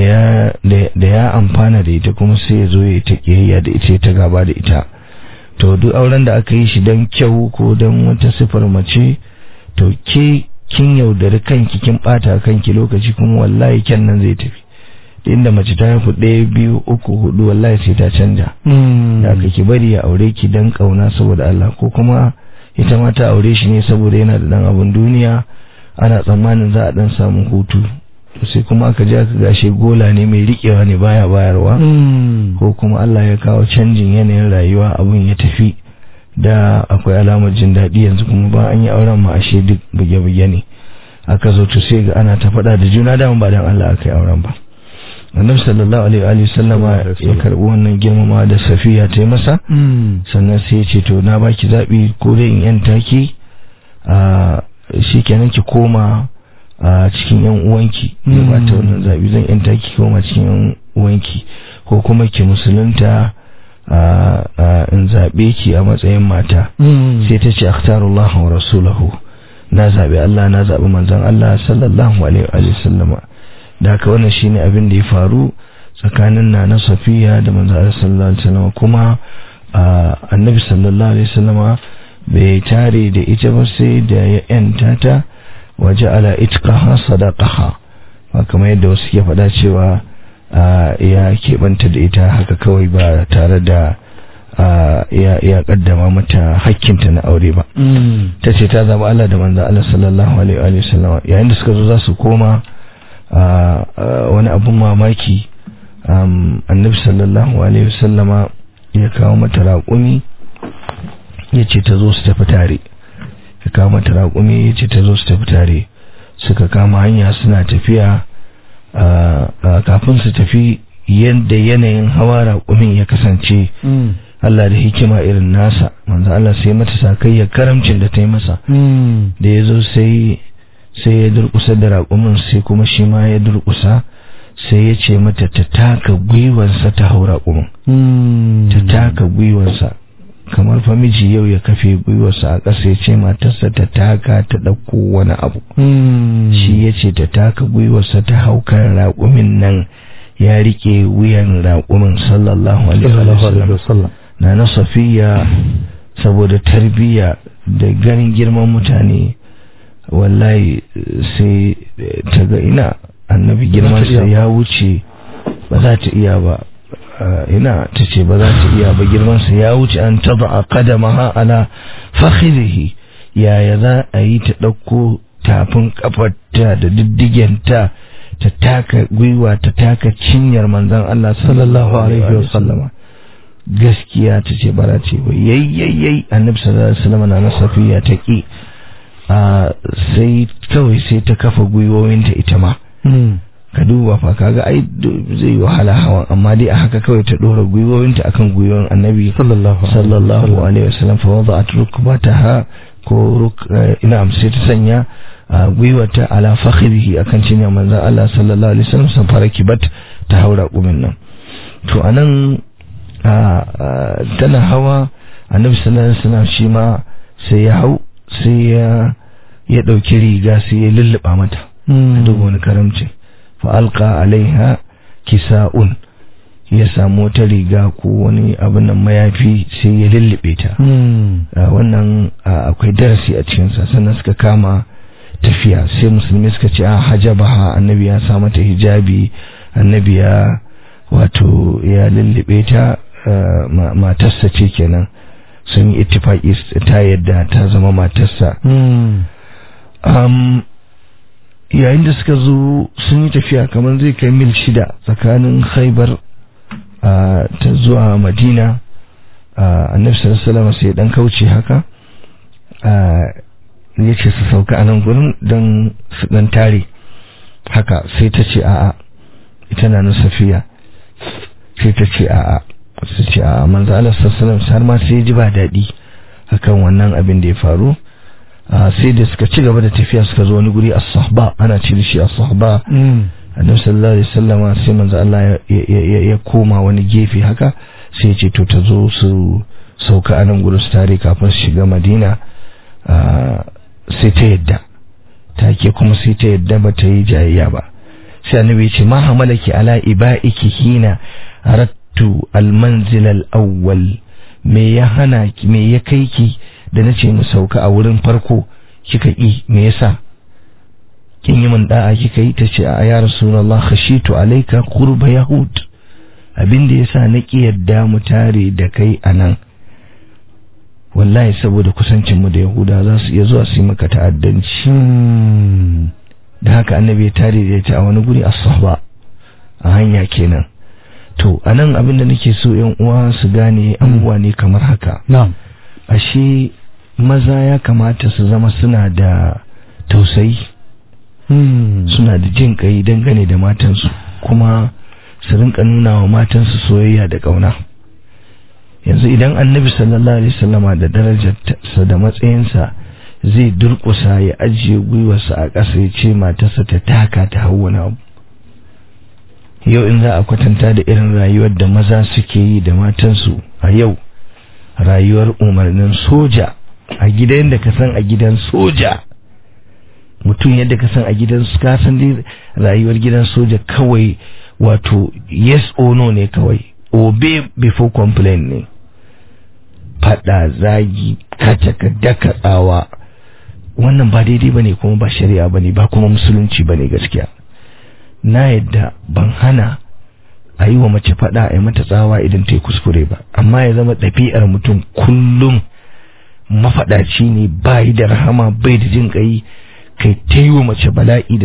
ya amfana da ita, kuma sai ya zo ya ta kiyayya da ita, ta gaba da ita. To duk auren da aka yi shi dan kyau ko dan wata sifar mace, to ke kin yaudari kanki, kin bata kanki lokaci, kuma wallahi kyan nan zai tafi. Inda mace ta haifu 1 2 3 4 wallahi sai ta canja. Da aka ki bari ya aure ki dan kauna saboda Allah, ko kuma ita ma ta aure shi ne saboda yana da dan abun duniya, ana tsammanin za a dan samu hutu, sai kuma aka ji aka gashe gola ne mai riƙewa ne baya bayarwa, ko kuma Allah ya kawo canjin yanayin rayuwa, abun ya tafi da akwai alamar jin daɗi yanzu, kuma ba an yi auren ma ashe duk buge-buge ne. Aka zo to sai ga ana ta faɗa da juna, da ba dan Allah aka yi auren ba. Annabi sallallahu alaihi wa sallama ya karɓi wannan girmama da Safiya ta yi masa, sannan sai ya ce to na baki zaɓi, ko dai in yanta ki, shikenan ki koma a cikin yan uwanki, ba ta wannan zabi, zan yanta ki koma cikin yan uwanki, ko kuma ki musulunta in zabe ki a matsayin mata. Sai ta ce akhtarullah wa rasulahu, na zabi Allah, na zabi manzon Allah sallallahu alaihi wa sallama. Da haka wannan shine abin da ya faru tsakanin Nana Safiya da manzon Allah sallallahu alaihi wa sallama. Kuma annabi sallallahu alaihi wa sallama bai tare da ita ba sai da ya yanta ta, waje ala itqaha sadaqaha, kamar yadda wasu ke faɗa cewa ya keɓanta da ita haka kawai ba tare da ya kaddama mata hakkinta na aure ba. Ta ce ta zama Allah da manzo Allah sallallahu alaihi wa sallam. Yayin da suka zo za su koma, wani abun mamaki, annabi sallallahu alaihi wa sallama ya kawo mata raƙumi, ya ce ta zo su tafi tare. Ya kawo mata raƙumi, ya ce ta zo su tafi tare. Suka kama hanya suna tafiya. Kafin su tafi, yadda yanayin hawa raƙumin ya kasance, Allah da hikima irin nasa manzo Allah sai mata sakayya karamcin da ta yi masa da yazo sai ya durkusa da raƙumin sai kuma shi ma ya durkusa sai ya ce mata ta taka gwiwansa ta hau raƙumin ta taka gwiwansa kamar famiji yau ya kafe gwiwarsa a ƙasa ya ce matarsa ta taka ta ɗauko wani abu shi ya ce ta taka gwiwarsa ta hau kan raƙumin nan ya rike wuyan raƙumin sallallahu alaihi wasallam na Safiya saboda tarbiyya da ganin girman mutane wallahi sai ta ga ina annabi girmansa ya wuce ba za ta iya ba ina ta ce ba za ta iya ba girmansa ya wuce an taba a kadamaha ala fakhidhihi yaya za a yi ta ɗauko tafin kafarta da diddigenta ta taka gwiwa ta taka cinyar manzon Allah sallallahu alaihi wasallam gaskiya ta ce bara ce ba yayyayyi annabi sallallahu alaihi wasallam na Safiya ta ki sai kawai sai ta kafa gwiwowinta ita ma ka duba fa kaga ai zai wahala hawan amma dai a haka kawai ta dora gwiwowinta akan gwiwon annabi sallallahu alaihi wasallam fa wada'at rukbataha ko ina sai ta sanya gwiwata ala fakhrihi akan cinyar manzon Allah sallallahu alaihi wasallam san fara kibat ta haura gumin nan to anan tana hawa annabi sallallahu alaihi wasallam shi ma sai ya hau sai ya dauki riga sai ya lulluba mata duk wani karamci fa alqa alaiha kisa'un ya samu wata riga ko wani abin nan mayafi sai ya lullube ta wannan akwai darasi a cikin sa sannan suka kama tafiya sai musulmi suka ce hajabaha annabi ya sa mata hijabi annabi ya wato ya lullube ta matarsa ce kenan sun yi ittifaki ta yadda ta zama matarsa yayin da suka zo sun yi tafiya kamar zai kai mil 6 tsakanin Khaibar ta zuwa Madina annabi sallallahu alaihi wasallam sai dan kauce haka yace su sauka a nan gurin don su dan tare haka sai ta ce a'a ita na Safiya sai ta ce a'a su ce a manzo Allah sallallahu alaihi har ma sai ji ba daɗi akan wannan abin da ya faru sai da suka ci gaba da tafiya suka zo wani guri as-sahba ana ce shi as-sahba annabi sallallahu alaihi wasallam sai manzo Allah ya koma wani gefe haka sai ya ce to ta zo su sauka a nan gurin su tare kafin su shiga Madina sai ta yadda take kuma sai ta yadda ba ta yi jayayya ba sai annabi ya ce ma hamalaki ala ibaiki hina arattu almanzil al-awwal me ya hana ki me ya kai ki da nace mu sauka a wurin farko kika yi me yasa kin yi min da'a kika yi tace a ya rasulullah khashitu alayka qurba yahud abinda yasa na ki yadda mu tare da kai anan wallahi saboda kusancin mu da yahuda za su iya zuwa su yi maka ta'addanci da haka annabi ya tare da ita a wani guri as-sahba a hanya kenan to anan abin da nake so yan uwa su gane abubuwa ne kamar haka na'am ashe maza ya kamata su zama suna da tausayi suna da jin kai dangane da matansu kuma su rinka nuna wa matansu soyayya da kauna yanzu idan annabi sallallahu alaihi wasallama da darajarsa da matsayinsa zai durƙusa ya ajiye gwiwarsa a ƙasa ya ce matarsa ta taka ta hau wani abu yau in za a kwatanta da irin rayuwar da maza suke yi da matansu a yau rayuwar umarnin soja a gidan da ka san a gidan soja mutum yadda ka san a gidan ka san dai rayuwar gidan soja kawai wato yes or no ne kawai obey before complain ne fada zagi kataka daka tsawa wannan ba daidai bane kuma ba shari'a bane ba kuma musulunci bane gaskiya na yadda ban hana a yi wa mace fada a yi mata tsawa idan ta yi kuskure ba amma ya zama ɗabi'ar mutum kullum mafaɗaci ne bai da rahama bai da jin ƙai kai ta yi wa mace bala'i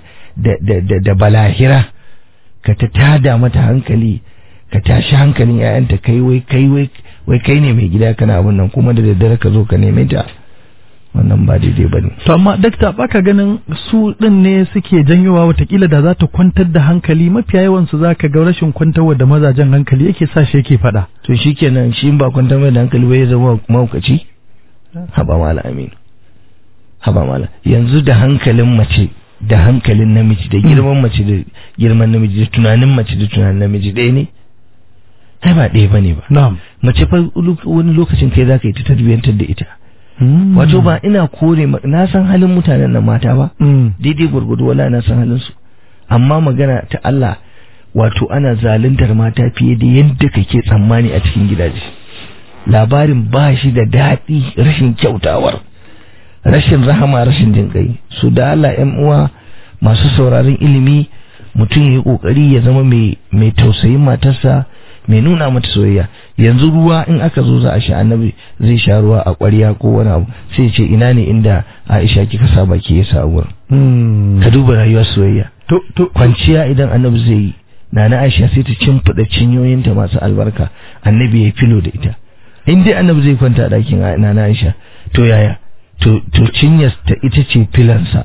da balahira ka ta tada mata hankali ka tashi hankalin 'ya'yanta kai wai kai ne mai gida kana abin nan kuma da daddare ka zo ka neme ta wannan ba daidai ba ne. To amma dakta baka ganin su din ne suke janyowa watakila da za ta kwantar da hankali, mafiya yawan su zaka ga rashin kwantarwa da mazajen hankali yake sa shi yake fada. To shikenan shi ba kwantar mai da hankali ba ya zama mahaukaci? Haba mala Aminu, haba mala, yanzu da hankalin mace da hankalin namiji da girman mace da girman namiji da tunanin mace da tunanin namiji ɗaya ne? Ai ba ɗaya bane ba. Na'am. Mace fa wani lokacin kai zaka yi ta tarbiyyantar da ita. Wato ba ina kore na san halin mutanen nan mata ba, daidai gurgudu wala na san halin su, amma magana ta Allah wato ana zaluntar mata fiye da yadda kake tsammani a cikin gidaje. Labarin ba shi da daɗi, rashin kyautawar, rashin rahama, rashin jin kai. Su da Allah ƴan uwa masu sauraron ilimi, mutum ya yi kokari ya zama mai tausayin matarsa, mai nuna mata soyayya. Yanzu ruwa in aka zo za a sha, annabi zai sha ruwa a ƙwarya ko wani abu, sai ce ina ne inda Aisha kika sa baki ya sa wurin. Ka duba rayuwar soyayya. Kwanciya idan annabi zai yi, Nana Aisha sai ta cimfida cinyoyinta masu albarka, annabi ya filo da ita. In dai annabi zai kwanta a ɗakin Nana Aisha, to yaya? To cinyar ta ita ce filansa.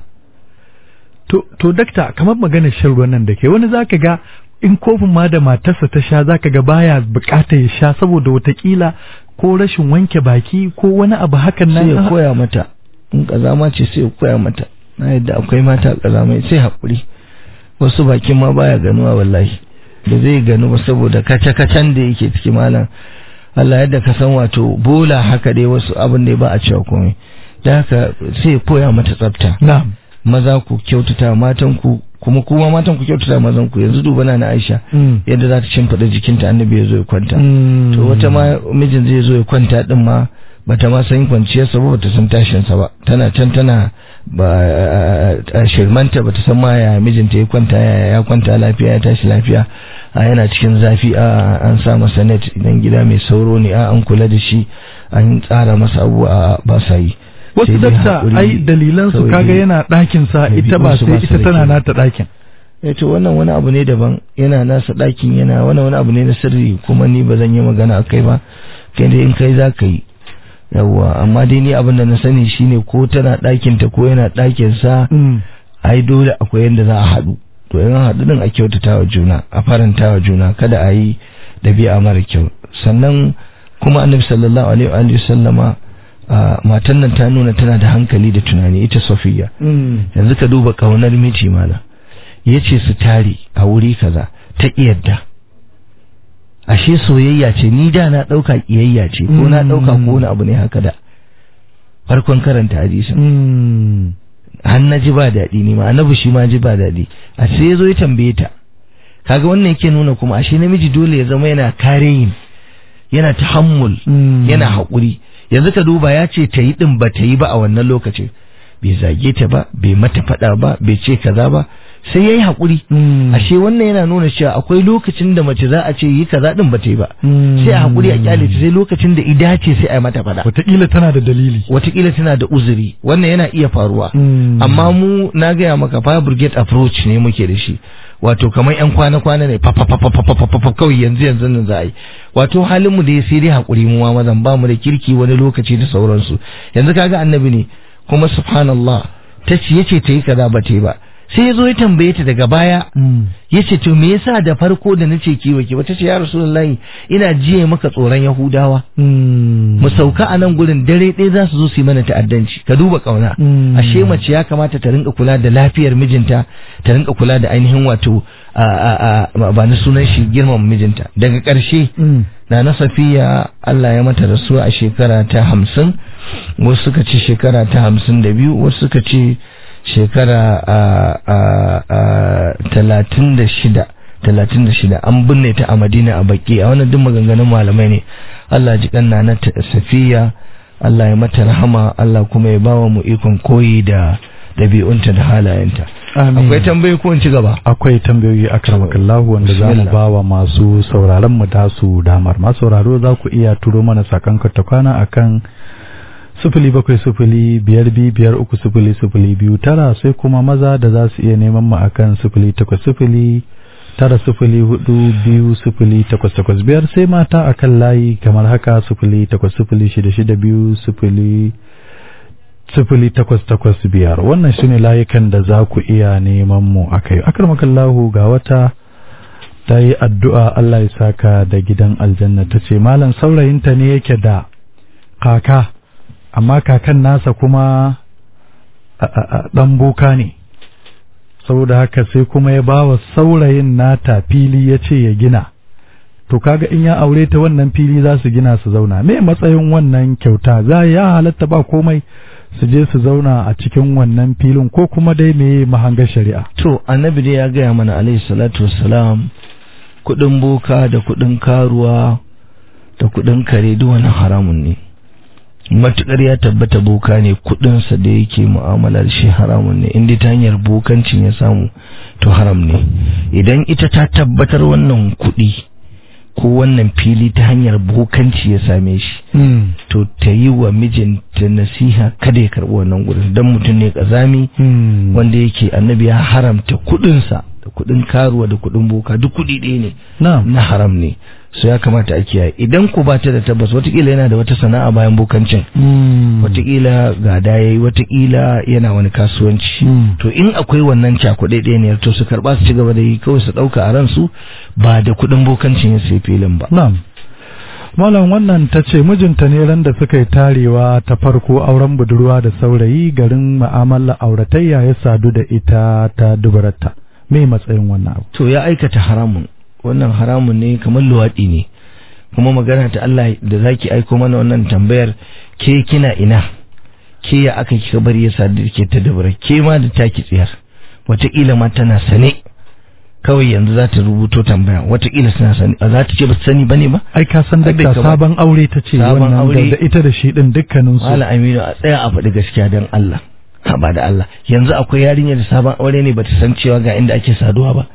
To dakta, kamar maganar shan ruwan nan da ke wani zaka ga in kofin ma da matarsa ta sha zaka ga baya bukatar ya sha saboda watakila ko rashin wanke baki ko wani abu hakan nan. Sai ya koya mata, in kazama ce sai ya koya mata. Na yadda akwai mata kazamai, sai haƙuri. Wasu bakin ma baya ganuwa wallahi, da zai ganu ba saboda kace-kacen da yake ciki malam. Allah yadda ka san wato bola haka dai wasu abin da ba a cewa komai. Da haka sai ya koya mata tsafta. Na'am. Maza ku kyautata matanku, kuma kuma matan ku kyautata mazan ku. Yanzu duba na Aisha yadda za ta shimfiɗa jikinta, annabi ya zo ya kwanta. To wata ma mijin zai zo ya kwanta din ma bata ma san kwanciyar sa ba, bata san tashin sa ba, tana can tana ba shirmanta, bata san ma ya mijinta ya kwanta, ya kwanta lafiya, ya tashi lafiya, yana cikin zafi, an sa masa net idan gida mai sauro ne, an kula da shi, an tsara masa abubuwa ba sa yi. Wasu dakta ai dalilan su kaga yana ɗakin sa, ita ba sai ita tana nata ɗakin. To wannan wani abu ne daban, yana nasa ɗakin, yana wani abu ne na sirri, kuma ni ba zan yi magana akai ba, kai dai in kai za ka yi. Yawwa, amma dai ni abin da na sani shine ko tana ɗakin ta ko yana ɗakin sa, ai dole akwai yanda za a haɗu. To in haɗu din a kyautata wa juna, a faranta wa juna, kada a yi ɗabi'a mara kyau. Sannan kuma annabi sallallahu alaihi wa sallama, matan nan ta nuna tana da hankali da tunani, ita Safiya. Yanzu ka duba kaunar miji mana, yace su tare a wuri kaza, ta yadda. Ashe soyayya ce, ni da na dauka kiyayya ce, ko na dauka ko wani abu ne haka da farkon karanta hadisin. Har na ji ba daɗi ne ma, annabi shi ma ji ba daɗi. A sai yazo ya tambaye ta. Kaga wannan yake nuna kuma ashe namiji dole ya zama yana kareyin, yana tahammul, yana haƙuri. Yanzu ka duba, ya ce ta yi din ba ta yi ba a wannan lokacin, bai zage ta ba, bai mata faɗa ba, bai ce kaza ba, sai yayi haƙuri. Ashe wannan yana nuna cewa akwai lokacin da mace za a ce yi kaza din ba ta yi ba, sai a haƙuri a kyale ta, sai lokacin da ida ce sai a yi mata faɗa. Wataƙila tana da dalili, wataƙila tana da uzuri, wannan yana iya faruwa. Amma mu na gaya maka fire brigade approach ne muke da shi, wato kamar yan kwana-kwana ne, kawai yanzu nan za a yi. Wato halin mu da ya sai dai haƙuri, mu ma mazan ba mu da kirki wani lokaci da sauransu. Yanzu kaga annabi ne, kuma subhanallah, ta ce yace ta yi kaza ba ta yi ba, sai ya zo ya tambaye ta daga baya, ya ce to me yasa da farko da nace kiwo ki ba? Ta ce ya rasulullahi, ina jiye maka tsoron Yahudawa, mu sauka a nan gurin dare ɗaya za su zo su yi mana ta'addanci. Ka duba kauna. Ashe mace ya kamata ta rinka kula da lafiyar mijinta, ta rinka kula da ainihin wato ba na sunan shi, girman mijinta. Daga ƙarshe na Safiya Allah ya mata rasuwa a shekara ta 50, wasu suka ce shekara ta 52, wasu suka ce shekara 36 an binne ta a Madina a Baki. A wannan duk maganganun malamai ne. Allah ji kanna na Safiya, Allah ya mata rahama, Allah kuma ya bawa mu ikon koyi da dabi'unta da halayenta. Akwai tambayoyi ko in ci gaba? Akwai tambayoyi akramakallahu wanda za mu bawa masu sauraron mu da su damar. Masu sauraro za ku iya turo mana sakon ta kwana akan 0705553009, sai kuma maza da za su iya neman mu akan 080904208885, sai mata akan layi kamar haka 080662 0885 wannan shine layukan da za ku iya neman mu akai. Akramakallahu, ga wata ta yi addu'a Allah ya saka da gidan aljanna, ta ce malam saurayinta ne yake da kaka, amma kakan nasa kuma ɗan boka ne, saboda haka sai kuma ya ba wa saurayin nata fili ya ce ya gina. To kaga in ya aure ta wannan fili za su gina su zauna, me matsayin wannan kyauta? Za ya halatta ba komai su je su zauna a cikin wannan filin, ko kuma dai me mahangar shari'a? To annabi dai ya gaya mana alaihi salatu wassalam, kudin boka da kudin karuwa da kudin kare duk wani haramun ne. Matukar ya tabbata boka ne, kudinsa da yake mu'amalar shi haramun ne, inda ta hanyar bokancin ya samu to haram ne. Idan ita ta tabbatar wannan kudi ko wannan fili ta hanyar bokanci ya same shi, to ta yi wa mijinta nasiha kada ya karɓi wannan gurin, don mutum ne kazami wanda yake annabi ya haramta kudinsa da kudin karuwa da kudin boka duk kudi ɗaya ne na haram ne. So ya kamata a kiyaye. Idan ku ba ta da tabbas, watakila yana da wata sana'a bayan bokancin, watakila gada yayi, watakila yana wani kasuwanci, to in akwai wannan cakuɗe ɗaya ne to su karɓa su ci gaba da yi, kawai su ɗauka a ransu ba da kuɗin bokancin ya sai filin ba. Na'am. Malam wannan ta ce mijinta ne ran da suka yi tarewa ta farko auren budurwa da saurayi, garin ma'amala auratayya ya sadu da ita ta dubararta. Me matsayin wannan abu? To ya aikata haramun. Wannan haramun ne, kamar luwaɗi ne. Kuma magana ta Allah da zaki aiko mana wannan tambayar, ke kina ina, ke ya aka kika bari ya sadu da ke ta dubura, ke ma da taki tsiyar, wataƙila ma tana sane, kawai yanzu za ta rubuto tambaya, wataƙila suna sani, za ta ce ba sani ba ne ba? Ai ka san da sabon aure ta ce wannan da ita da shi din dukkanin su. Malam Aminu, a tsaya a faɗi gaskiya don Allah, ba da Allah. Yanzu akwai yarinya da sabon aure ne bata san cewa ga inda ake saduwa ba,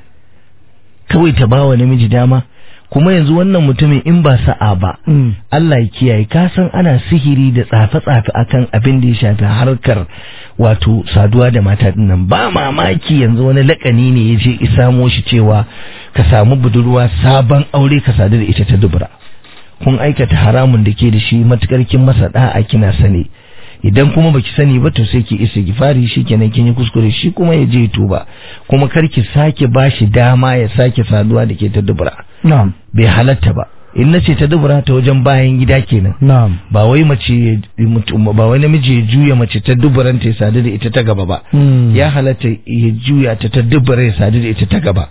kawai ta bawa namiji dama. Kuma yanzu wannan mutumin in ba sa'a ba, Allah ya kiyaye, ka san ana sihiri da tsafe-tsafe akan abin da ya shafi harkar wato saduwa da mata dinnan. Ba mamaki yanzu wani lakani ne ya je isamo shi cewa ka samu budurwa sabon aure ka sadu da ita ta dubura. Kun aikata haramun da ke da shi, matukar kin masa da'a kina sani. Idan kuma baki sani ba to sai ki istighfari, shikenan kin yi kuskure, shi kuma ya je tuba, kuma kar ki sake bashi dama ya sake saduwa da ke ta dubura. Na'am. Bai halatta ba. In nace ta dubura ta wajen bayan gida kenan. Na'am. Ba wai mace ba wai namiji ya juya mace ta duburan ta ya sadu da ita ta gaba ba. Ya halatta ya juya ta dubura ya sadu da ita ta gaba.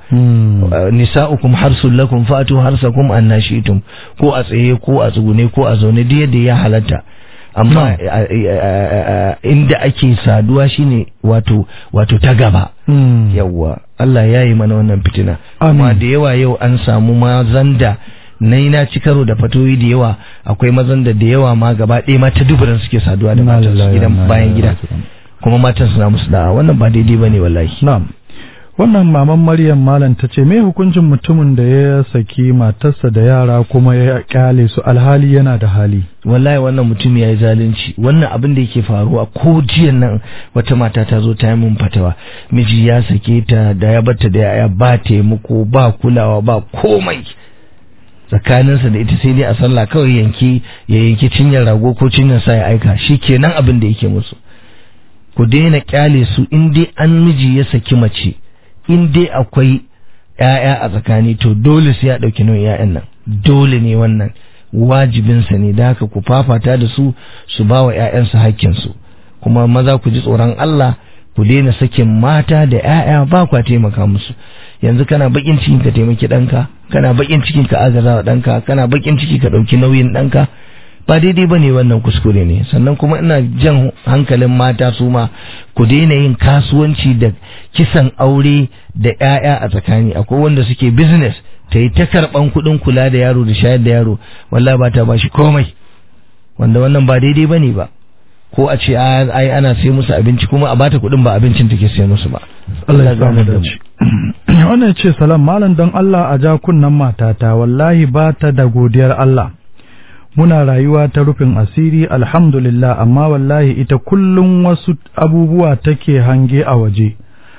Nisa'ukum harsul lakum fatu harsakum annashitum, ko a tsaye ko a tsugune ko a zaune duk yadda ya halatta. Amma inda ake saduwa shine wato ta gaba. Yawwa, Allah ya yi mana wannan fitina. Amma da yawa yau an samu mazan da na ci karo da fatoyi da yawa, akwai mazan da yawa ma gaba ɗaya ma ta duburan suke saduwa da matan su gidan bayan gida, kuma matan suna musu da'a. Wannan ba daidai bane wallahi. Na'am. Wannan maman Maryam malam ta ce me hukuncin mutumin da ya saki matarsa da yara kuma ya kyale su alhali yana da hali? Wallahi wannan mutum ya yi zalunci. Wannan abin da yake faruwa, ko jiyan nan wata mata ta zo ta yi mun fatawa, miji ya sake ta da ya batta da yaya, ba taimako ba kulawa ba komai tsakaninsa da ita, sai dai a sallah kawai ya yanki cinyar rago ko cinyar sa ya aika, shi kenan abin da yake musu. Ku daina kyale su. In dai an miji ya saki mace, in dai akwai ‘ya'ya a tsakani, to dole sai ya ɗauki nauyin ‘ya'yan nan, dole ne, wannan wajibinsa ne. Da haka ku fafata da su, su ba wa ‘ya'yansu hakkinsu. Kuma maza ku ji tsoron Allah, ku daina sakin mata da ‘ya'ya, ba kwa taimaka musu. Yanzu kana bakin cikin ka taimaki ɗanka, kana bakin cikin ka agaza wa ɗanka, kana bakin ciki ka ɗauki nauyin ɗanka, ba daidai ba ne, wannan kuskure ne. Sannan kuma ina jan hankalin mata su ma ku daina yin kasuwanci da kisan aure da 'ya'ya a tsakani. Akwai wanda suke business, ta yi ta karɓan kuɗin kula da yaro da shayar da yaro, wallahi ba ta bashi komai, wanda wannan ba daidai ba ne ba. Ko a ce ai ana sai musu abinci kuma a bata kuɗin ba abincin take sai musu ba. Allah ya samu dace. Wannan ce salam malam, don Allah a ja kunnan matata, wallahi ba ta da godiyar Allah. Muna rayuwa ta rufin asiri alhamdulillah, amma wallahi ita kullum wasu abubuwa take hange a waje,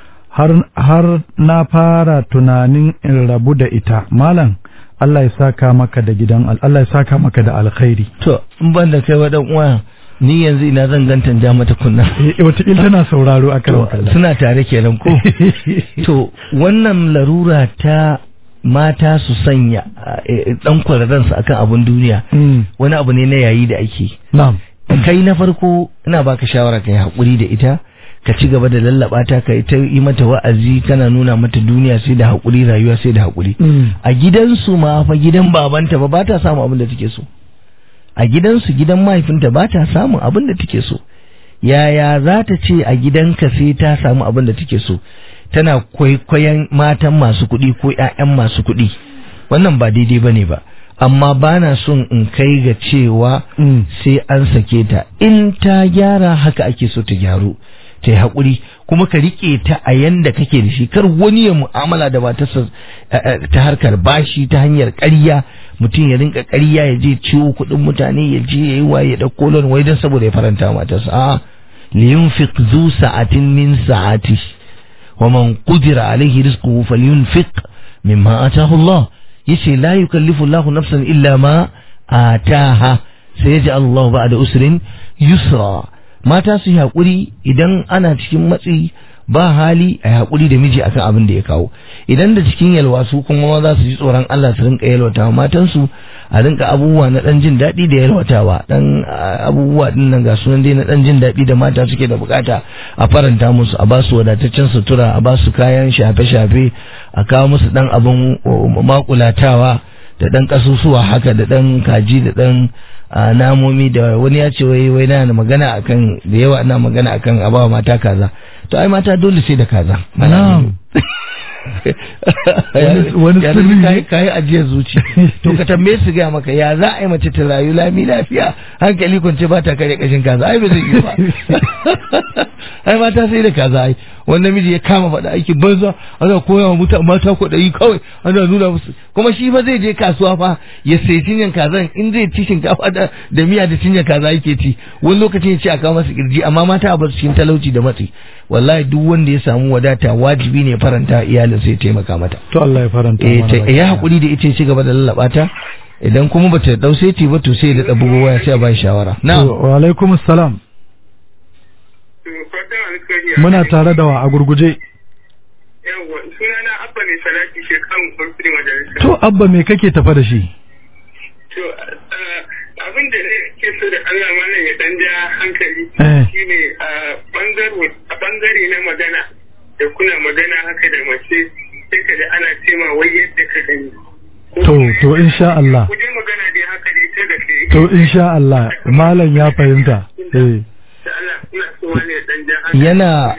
har na fara tunanin in rabu da ita. Malam, Allah ya saka maka da Allah ya saka maka da alkhairi. To in ban da kai wa dan uwa, ni yanzu ina zan ganta ja mata kunna. Wataƙila tana sauraro a kan suna tare kenan ko. To wannan larura ta mata su sanya dan kwararransu akan abun duniya wani abu ne na yayi da ake. Kai na farko ina baka shawara kai haƙuri da ita, ka ci gaba da lallaba ta, ka ta yi mata wa'azi kana nuna mata duniya sai da haƙuri, rayuwa sai da haƙuri. A gidansu ma fa gidan babanta ba ta samu abin da take so. A gidansu gidan mahaifinta ba ta samun abin da take so. Yaya za ta ce a gidanka sai ta samu abin da take so? Tana kwaikwayon matan masu kuɗi ko ƴaƴan masu kuɗi. Wannan ba daidai bane ba. Amma ba na son in kai ga cewa sai an sake ta. In ta gyara haka ake so ta gyaru. Ta yi haƙuri kuma ka riƙe ta a yanda kake da shi, kar wani ya mu'amala da matarsa ta harkar bashi ta hanyar ƙarya, mutum ya rinka ƙarya ya je ciwo kuɗin mutane, ya je ya yi waye ya ɗauko lon wai don saboda ya faranta matarsa. A liyunfiq zu sa'atin min sa'ati wa man qudira alaihi rizquhu falyunfiq mimma atahu Allah. Yace la yukallifu Allahu nafsan illa ma ataha sayaj'al Allahu ba'da usrin yusra. Mata su yi haƙuri idan ana cikin matsi ba hali a yi haƙuri da miji akan abin da ya kawo. Idan da cikin yalwa su kuma ma za su ji tsoron Allah su rinka yalwatawa matansu, a rinka abubuwa na ɗan jin daɗi da yalwatawa, ɗan abubuwa ɗin nan ga sunan dai na ɗan jin daɗi da mata suke da bukata a faranta musu, a ba su wadataccen sutura, a ba su kayan shafe-shafe, a kawo musu ɗan abin makulatawa da ɗan ƙasusuwa haka da ɗan kaji da ɗan namomi. Da wani ya ce wai na magana akan da yawa ana magana akan abawa mata kaza, to ai mata dole sai da kaza. Wani sirri kayi ajiyar zuci. To ka tambaye su gaya maka ya za a yi mace ta rayu lami lafiya hankali kwance ba ta kare kashin kaza, ai ba zai yi ba. Ai mata sai da kaza. Ai wani namiji ya kama faɗa aiki banza, ana koya wa mata kwaɗayi kawai, ana nuna musu. Kuma shi fa zai je kasuwa fa ya sai cinyan kazan, in zai ci shinkafa da miya da cinyan kaza yake ci, wani lokacin ya ce a kawo masa kirji. Amma mata a basu cikin talauci da matsi. Wallahi duk wanda ya samu wadata wajibi ne faranta iyalin sai taimaka mata. To Allah ya faranta mana. Ya hakuri da ita, ci gaba da lallaba ta. Idan kuma bata dau sai ba to sai da bugo waya sai a bai shawara. Na'am. Wa alaikum assalam. Muna tare da wa a gurguje. Yawwa, sunana Abba ne Salati shekaran Burkuri majalisa. To Abba me kake tafa da shi? To abin da ne ke so da Allah malam ya dan ja hankali shine a bangare na magana da kuna magana haka da mace sai ka da ana cema wai yadda ka gani. To insha Allah. Ku je magana dai haka dai ta gaske. To insha Allah malam ya fahimta. Yana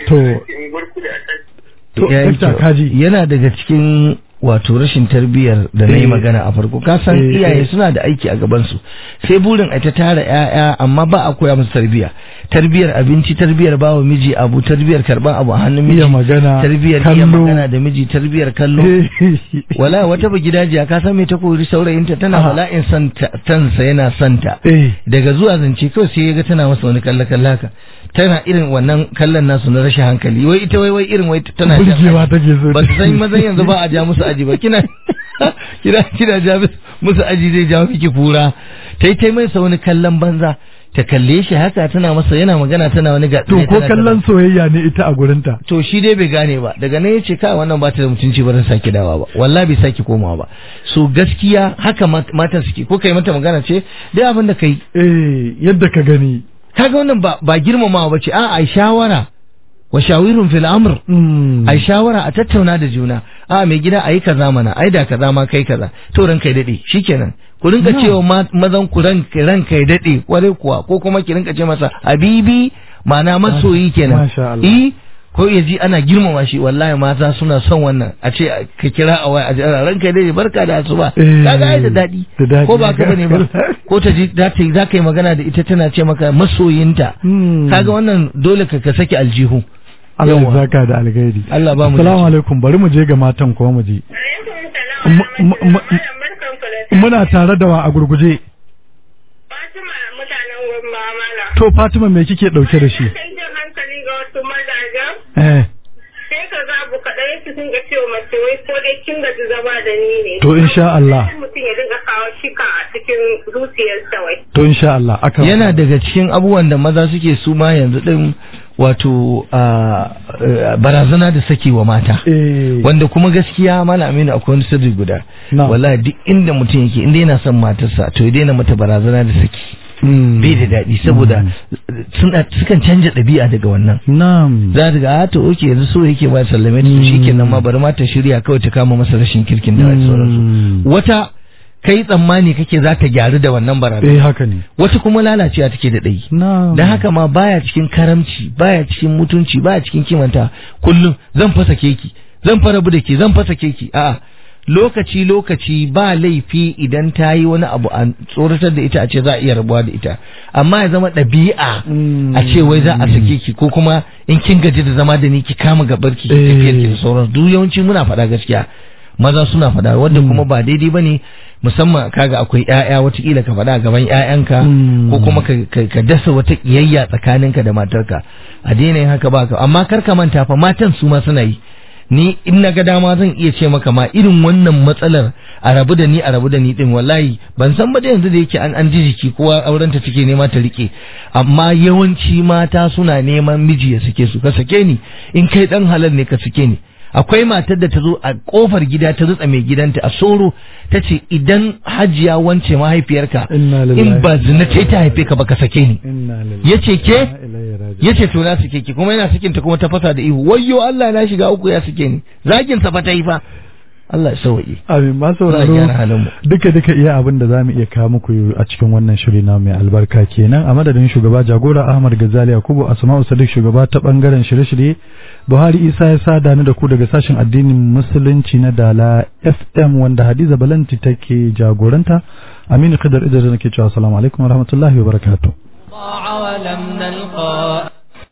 yana daga cikin wato rashin tarbiyyar da na yi magana a farko. Ka san iyaye suna da aiki a gabansu, sai burin a ta tara 'ya'ya amma ba a koya musu tarbiyya. Tarbiyyar abinci, tarbiyyar bawa miji abu, tarbiyyar karban abu a hannun miji, tarbiyyar iya magana da miji, tarbiyyar kallo. Wala wata ba gidajiya ka san me ta kori saurayinta, tana bala'in tansa yana santa. Daga zuwa zance kawai sai ya ga tana masa wani kalla haka, tana irin wannan kallon nasu na rashin hankali. Wai ita wai irin wai tana burgewa take so. Ba su san mazan yanzu ba a ja musu aji ba. Kina ja musu aji zai jawo miki kura. Tai mai sa wani kallon banza, ta kalle shi haka tana masa yana magana tana wani ga. To ko kallon soyayya ne ita a gurinta? To shi dai bai gane ba. Daga nan yace kai wannan ba ta da mutunci ba zan saki dawa ba. Wallahi bai saki komawa ba. So gaskiya haka matan suke, ko kai mata magana ce dai abin da kai yadda ka gani. Kaga wannan ba girmamawa bace, a ai shawara. Wa shawirun fil amr. Ai shawara, a tattauna da juna. A mai gida ayi kaza mana, ai da kaza ma kai kaza. To ranka ya dade, shikenan. Ku rinka cewa mazan ku ranka ya dade kware kuwa, ko kuma ki rinka ce masa habibi, ma'ana masoyi kenan. Ko ya ji ana girmama shi. Wallahi mata suna son wannan, a ce ka kira a waya a ji ranka ya dade barka da asuba. Kaga ai da dadi. Ko ba ka bane ba. Ko ta ji za ka yi magana da ita tana ce maka masoyinta. Kaga wannan dole ka saki aljihu. Allah ya zaka da alkhairi. Allah ba mu. Assalamu alaikum, bari mu je ga matan ko mu je. Muna tare da wa a gurguje. Fatima mutanen wurin mamala. To Fatima me kike dauke da shi? Sai jin hankali ga wasu mazajen. Sai ka ga abu kaɗai su sun ga cewa mace wai ko dai kin gaji zama da ni ne. To insha Allah. Mu mutum ya dinga kawo shika a cikin zuciyarsa wai. To insha Allah aka yana daga cikin abubuwan da maza suke su ma yanzu din wato barazana da saki wa mata wanda kuma gaskiya Malam Aminu akwai wani sirri guda wallahi duk inda mutum yake inda yana son matarsa to ya daina mata barazana da saki bai da daɗi saboda sukan canja ɗabi'a daga wannan za ta ga to oke yanzu so yake ba sallame ta shikenan ma bari ma ta shirya kawai ta kama masa rashin kirkin da sauransu wata kai tsammani kake za ta gyaru da wannan barazana haka ne wata kuma lalacewa take da ɗai dan haka ma baya cikin karamci baya cikin mutunci baya cikin kimanta kullum zan fasa keki zan fara bu da ke zan fasa keki a'a lokaci ba laifi idan ta yi wani abu a tsoratar da ita a ce za a iya rabuwa da ita amma ya zama ɗabi'a a ce wai za a sake ki ko kuma in kin gaji da zama da ni ki kama gabar ki tafiyar ki da sauran duk yawanci muna faɗa gaskiya maza suna faɗa wanda kuma ba daidai bane musamman kaga akwai ƴaƴa watakila ka faɗa gaban ƴaƴanka ko kuma ka dasa wata kiyayya tsakaninka da matarka a daina yin haka ba amma kar ka manta fa matan su ma suna yi ni in na ga dama zan iya ce maka ma irin wannan matsalar a rabu da ni din wallahi ban san ba da yanzu da yake an ji jiki kowa aurenta take nema ta rike amma yawanci mata suna neman miji ya sake su ka sake ni in kai dan halal ne ka sake ni akwai matar da ta zo a kofar gida ta rutsa mai gidanta a soro ta ce idan hajiya wance mahaifiyarka in ba zina ce ta haife ka baka sake ni yace to na sake ki kuma yana sakin ta kuma ta fasa da ihu wayyo Allah na shiga uku ya sake ni zagin sa fa ta yi fa Allah sauki amin ma sauraro duka iya abin da zamu iya kawo muku a cikin wannan shiri na mai albarka kenan a madadin shugaba jagora Ahmad Gazali Yakubu Asma'u Sadiq shugaba ta bangaren shirye-shirye Buhari Isa ya sada ni da ku daga sashen addinin musulunci na Dala FM wanda Hadiza Balanti take jagoranta Aminu Khidr Idris nake cewa assalamu alaikum warahmatullahi wabarakatuh